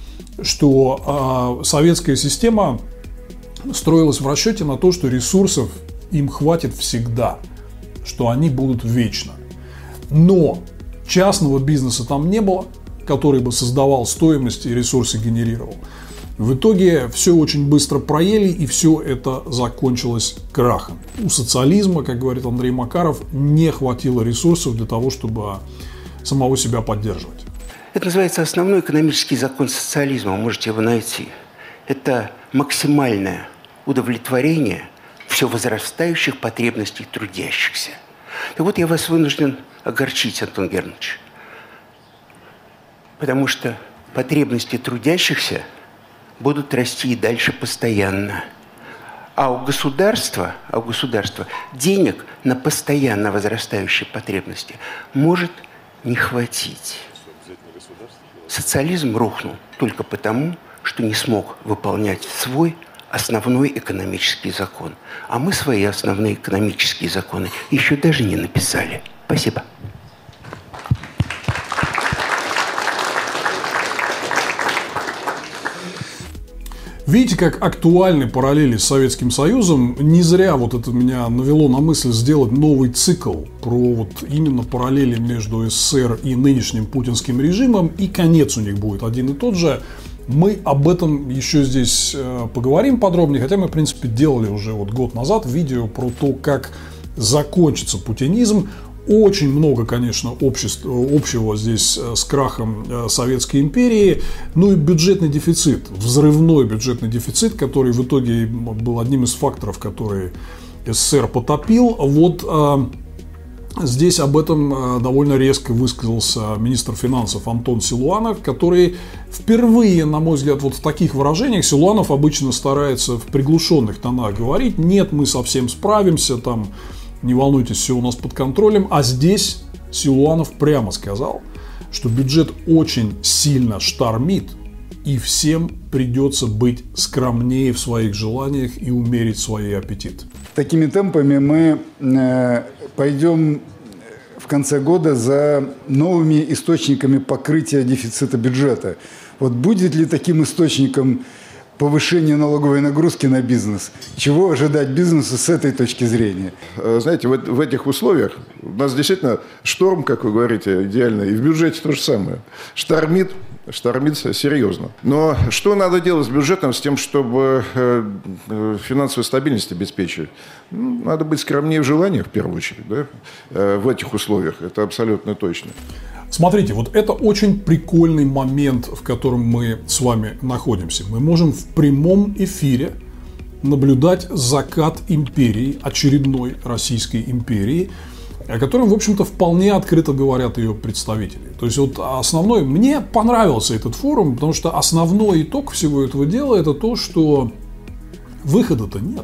Что э, советская система строилась в расчете на то, что ресурсов им хватит всегда, что они будут вечно. Но частного бизнеса там не было, который бы создавал стоимость и ресурсы генерировал. В итоге все очень быстро проели, и все это закончилось крахом. У социализма, как говорит Андрей Макаров, не хватило ресурсов для того, чтобы самого себя поддерживать. Это называется основной экономический закон социализма, вы можете его найти. Это максимальное удовлетворение все возрастающих потребностей трудящихся. Так вот, я вас вынужден огорчить, Антон Германович, потому что потребности трудящихся будут расти и дальше постоянно. А у государства, а у государства денег на постоянно возрастающие потребности может не хватить. Социализм рухнул только потому, что не смог выполнять свой основной экономический закон. А мы свои основные экономические законы еще даже не написали. Спасибо. Видите, как актуальны параллели с Советским Союзом. Не зря вот это меня навело на мысль сделать новый цикл про вот именно параллели между СССР и нынешним путинским режимом. И конец у них будет один и тот же. Мы об этом еще здесь поговорим подробнее. Хотя мы, в принципе, делали уже вот год назад видео про то, как закончится путинизм. Очень много, конечно, общества, общего здесь с крахом Советской империи. Ну и бюджетный дефицит, взрывной бюджетный дефицит, который в итоге был одним из факторов, который СССР потопил. Вот Здесь об этом довольно резко высказался министр финансов Антон Силуанов, который впервые, на мой взгляд, вот в таких выражениях, Силуанов обычно старается в приглушенных тонах говорить: нет, мы совсем справимся, там, не волнуйтесь, все у нас под контролем. А здесь Силуанов прямо сказал, что бюджет очень сильно штормит, и всем придется быть скромнее в своих желаниях и умерить свои аппетиты. Такими темпами мы э, пойдем в конце года за новыми источниками покрытия дефицита бюджета. Вот будет ли таким источником повышение налоговой нагрузки на бизнес? Чего ожидать бизнесу с этой точки зрения? Знаете, в, в этих условиях у нас действительно шторм, как вы говорите, идеально, и в бюджете то же самое. Штормит, штормит серьезно. Но что надо делать с бюджетом, с тем, чтобы финансовую стабильность обеспечить? Ну, надо быть скромнее в желаниях, в первую очередь, да? В этих условиях. Это абсолютно точно. Смотрите, вот это очень прикольный момент, в котором мы с вами находимся. Мы можем в прямом эфире наблюдать закат империи, очередной Российской империи, о котором, в общем-то, вполне открыто говорят ее представители. То есть, вот основной, мне понравился этот форум, потому что основной итог всего этого дела — это то, что выхода-то нет.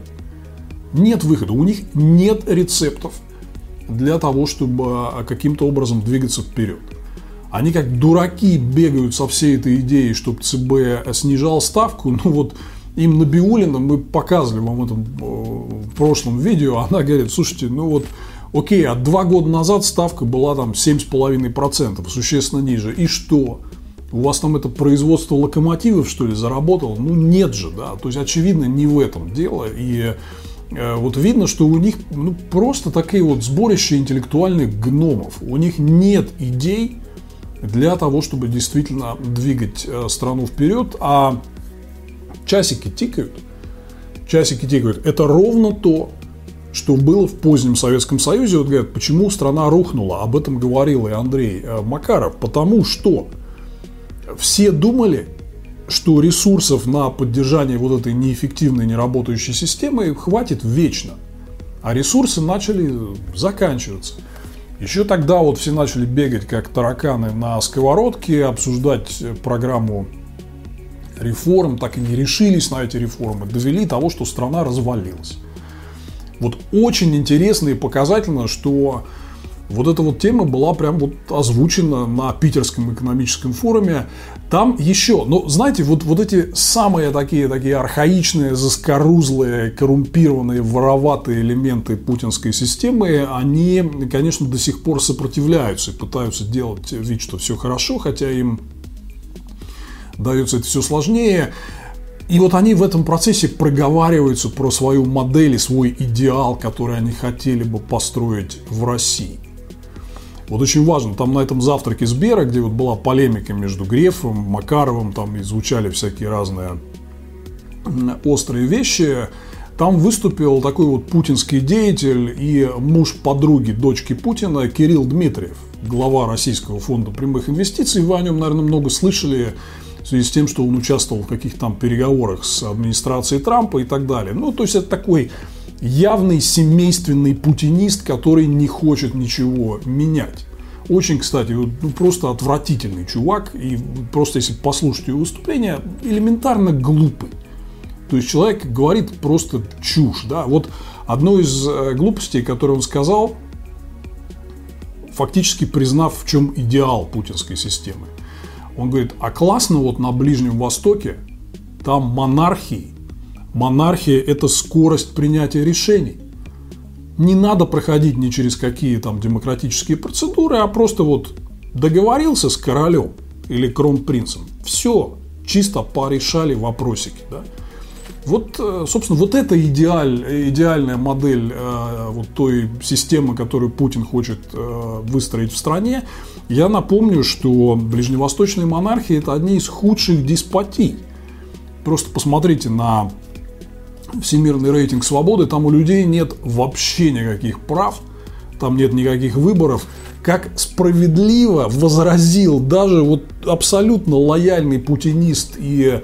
Нет выхода, у них нет рецептов для того, чтобы каким-то образом двигаться вперед. Они как дураки бегают со всей этой идеей, чтобы ЦБ снижал ставку. Ну вот им Набиуллина, мы показывали вам это в прошлом видео, она говорит: слушайте, ну вот окей, а два года назад ставка была там семь с половиной процентов, существенно ниже. И что? У вас там это производство локомотивов, что ли, заработало? Ну нет же, да. То есть, очевидно, не в этом дело. И вот видно, что у них ну, просто такие вот сборища интеллектуальных гномов. У них нет идей для того, чтобы действительно двигать страну вперед, а часики тикают. Часики тикают. Это ровно то, что было в позднем Советском Союзе. Вот говорят, почему страна рухнула. Об этом говорил и Андрей Макаров. Потому что все думали, что ресурсов на поддержание вот этой неэффективной, неработающей системы хватит вечно. А ресурсы начали заканчиваться. Еще тогда вот все начали бегать как тараканы на сковородке, обсуждать программу реформ, так и не решились на эти реформы, довели до того, что страна развалилась. Вот очень интересно и показательно, что вот эта вот тема была прям вот озвучена на Питерском экономическом форуме. Там еще, ну, знаете, вот, вот эти самые такие, такие архаичные, заскорузлые, коррумпированные, вороватые элементы путинской системы, они, конечно, до сих пор сопротивляются и пытаются делать вид, что все хорошо, хотя им дается это все сложнее. И вот они в этом процессе проговариваются про свою модель и свой идеал, который они хотели бы построить в России. Вот очень важно, там на этом завтраке Сбера, где вот была полемика между Грефом, Макаровым, там и звучали всякие разные острые вещи, там выступил такой вот путинский деятель и муж подруги дочки Путина Кирилл Дмитриев, глава Российского фонда прямых инвестиций. Вы о нем, наверное, много слышали в связи с тем, что он участвовал в каких-то там переговорах с администрацией Трампа и так далее. Ну, то есть это такой явный семейственный путинист, который не хочет ничего менять. Очень, кстати, ну, просто отвратительный чувак. И просто если послушать его выступление, элементарно глупый. То есть человек говорит просто чушь. Да? Вот одну из глупостей, которую он сказал, фактически признав, в чем идеал путинской системы. Он говорит: а классно вот на Ближнем Востоке, там монархии. Монархия – это скорость принятия решений. Не надо проходить ни через какие там демократические процедуры, а просто вот договорился с королем или кронпринцем. Все, чисто порешали вопросики. Да? Вот, собственно, вот это идеаль, идеальная модель э, вот той системы, которую Путин хочет э, выстроить в стране. Я напомню, что ближневосточные монархии – это одни из худших деспотий. Просто посмотрите на всемирный рейтинг свободы, там у людей нет вообще никаких прав, там нет никаких выборов. Как справедливо возразил даже вот абсолютно лояльный путинист и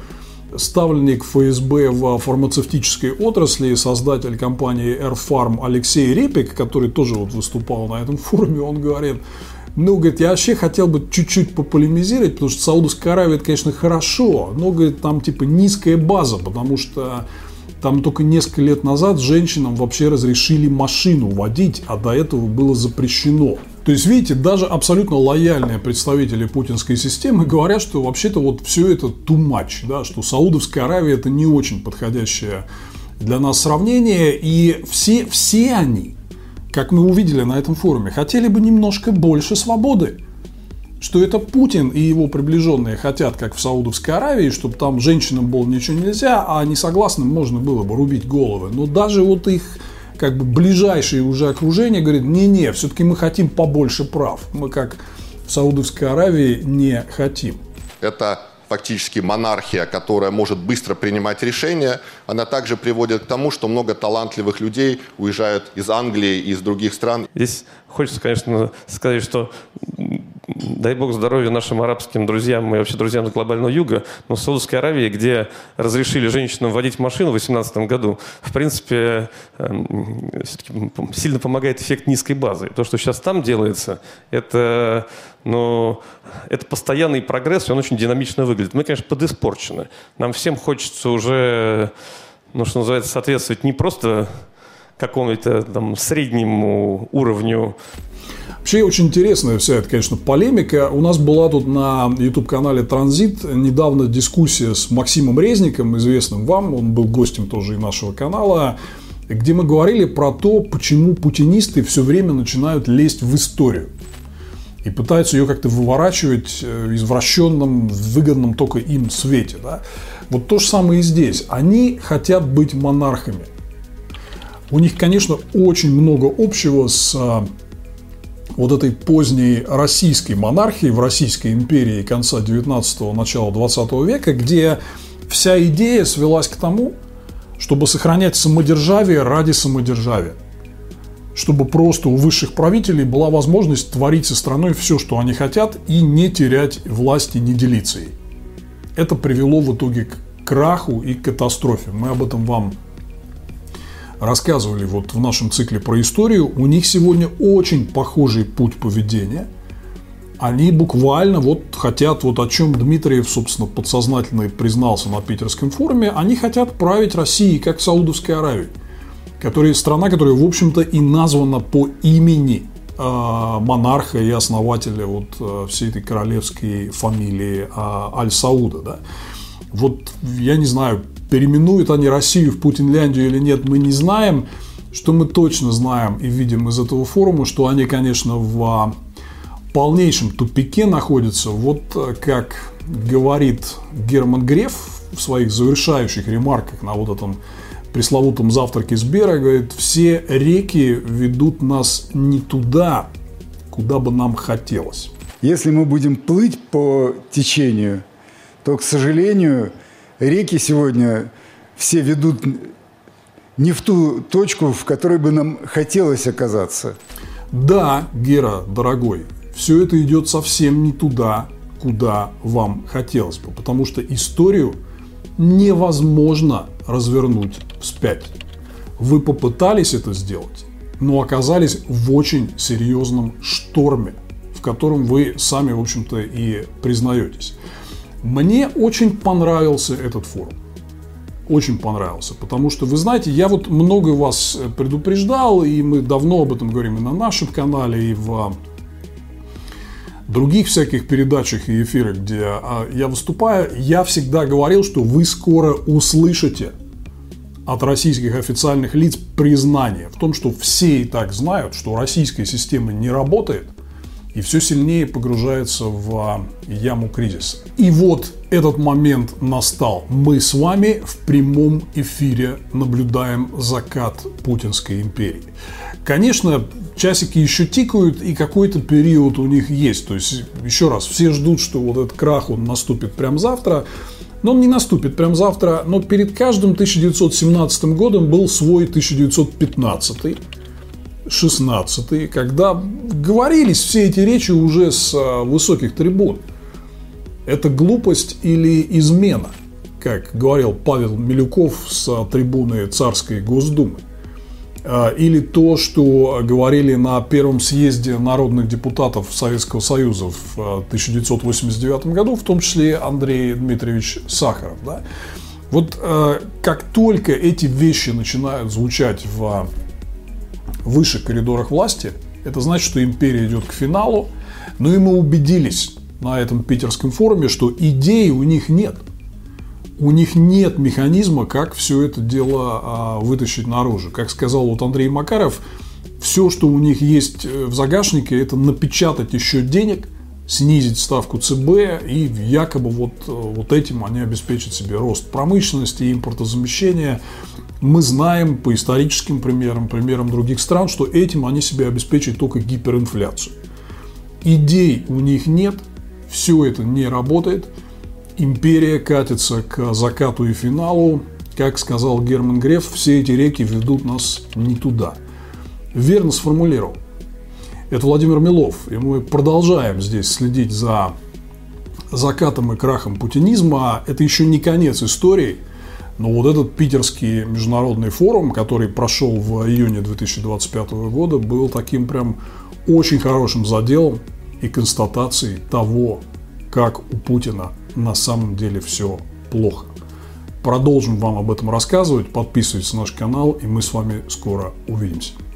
ставленник эф эс бэ в фармацевтической отрасли, создатель компании Airfarm Алексей Репик, который тоже вот выступал на этом форуме, он говорит, ну, говорит, я вообще хотел бы чуть-чуть пополемизировать, потому что Саудовская Аравия, это, конечно, хорошо, но, говорит, там типа низкая база, потому что там только несколько лет назад женщинам вообще разрешили машину водить, а до этого было запрещено. То есть, видите, даже абсолютно лояльные представители путинской системы говорят, что вообще-то вот все это too much, да, что Саудовская Аравия это не очень подходящее для нас сравнение, и все, все они, как мы увидели на этом форуме, хотели бы немножко больше свободы. Что это Путин и его приближенные хотят, как в Саудовской Аравии, чтобы там женщинам было ничего нельзя, а несогласным можно было бы рубить головы. Но даже вот их как бы ближайшее уже окружение говорит, не-не, все-таки мы хотим побольше прав. Мы как в Саудовской Аравии не хотим. Это фактически монархия, которая может быстро принимать решения. Она также приводит к тому, что много талантливых людей уезжают из Англии и из других стран. Здесь хочется, конечно, сказать, что дай бог здоровья нашим арабским друзьям и вообще друзьям с глобального юга, но в Саудовской Аравии, где разрешили женщинам водить машину в две тысячи восемнадцатом году, в принципе, сильно помогает эффект низкой базы. То, что сейчас там делается, это, ну, это постоянный прогресс, и он очень динамично выглядит. Мы, конечно, подиспорчены. Нам всем хочется уже, ну, что называется, соответствовать не просто какому-то там среднему уровню. Вообще очень интересная вся эта, конечно, полемика. У нас была тут на YouTube-канале «Транзит» недавно дискуссия с Максимом Резником, известным вам, он был гостем тоже и нашего канала, где мы говорили про то, почему путинисты все время начинают лезть в историю и пытаются ее как-то выворачивать в извращенном, выгодном только им свете. Да? Вот то же самое и здесь. Они хотят быть монархами. У них, конечно, очень много общего с вот этой поздней российской монархией в Российской империи конца девятнадцатого, начала двадцатого века, где вся идея свелась к тому, чтобы сохранять самодержавие ради самодержавия. Чтобы просто у высших правителей была возможность творить со страной все, что они хотят, и не терять власти, не делиться ей. Это привело в итоге к краху и к катастрофе. Мы об этом вам рассказывали вот в нашем цикле про историю. У них сегодня очень похожий путь поведения. Они буквально вот хотят, вот о чем Дмитриев, собственно, подсознательно и признался на Питерском форуме, они хотят править Россией, как Саудовской Аравией, которая страна, которая, в общем-то, и названа по имени э, монарха и основателя вот э, всей этой королевской фамилии э, Аль-Сауда. Да? Вот я не знаю, переименуют они Россию в Путинляндию или нет, мы не знаем. Что мы точно знаем и видим из этого форума, что они, конечно, в полнейшем тупике находятся. Вот как говорит Герман Греф в своих завершающих ремарках на вот этом пресловутом завтраке Сбера, говорит, все реки ведут нас не туда, куда бы нам хотелось. Если мы будем плыть по течению, то, к сожалению, реки сегодня все ведут не в ту точку, в которой бы нам хотелось оказаться. Да, Гера, дорогой, все это идет совсем не туда, куда вам хотелось бы, потому что историю невозможно развернуть вспять. Вы попытались это сделать, но оказались в очень серьезном шторме, в котором вы сами, в общем-то, и признаетесь. Мне очень понравился этот форум. Очень понравился. Потому что, вы знаете, я вот много вас предупреждал, и мы давно об этом говорим и на нашем канале, и в других всяких передачах и эфирах, где я выступаю. Я всегда говорил, что вы скоро услышите от российских официальных лиц признание в том, что все и так знают, что российская система не работает, и все сильнее погружается в яму кризиса. И вот этот момент настал. Мы с вами в прямом эфире наблюдаем закат путинской империи. Конечно, часики еще тикают, и какой-то период у них есть. То есть, еще раз, все ждут, что вот этот крах, он наступит прямо завтра. Но он не наступит прямо завтра. Но перед каждым тысяча девятьсот семнадцатым годом был свой тысяча девятьсот пятнадцатый. шестнадцатый, когда говорились все эти речи уже с высоких трибун. Это глупость или измена? как говорил Павел Милюков с трибуны Царской Госдумы. Или то, что говорили на первом съезде народных депутатов Советского Союза в тысяча девятьсот восемьдесят девятом году, в том числе Андрей Дмитриевич Сахаров. Да? Вот как только эти вещи начинают звучать в высших коридорах власти, это значит, что империя идет к финалу. Ну и мы убедились на этом питерском форуме, что идей у них нет. У них нет механизма, как все это дело а, вытащить наружу. Как сказал вот Андрей Макаров, все, что у них есть в загашнике, это напечатать еще денег, снизить ставку ЦБ, и якобы вот, вот этим они обеспечат себе рост промышленности, импортозамещения. Мы знаем по историческим примерам, примерам других стран, что этим они себе обеспечат только гиперинфляцию. Идей у них нет, все это не работает. Империя катится к закату и финалу. Как сказал Герман Греф, все эти реки ведут нас не туда. Верно сформулировал. Это Владимир Милов. И мы продолжаем здесь следить за закатом и крахом путинизма. Это еще не конец истории. Но вот этот питерский международный форум, который прошел в июне две тысячи двадцать пятого года, был таким прям очень хорошим заделом и констатацией того, как у Путина на самом деле все плохо. Продолжим вам об этом рассказывать. Подписывайтесь на наш канал, и мы с вами скоро увидимся.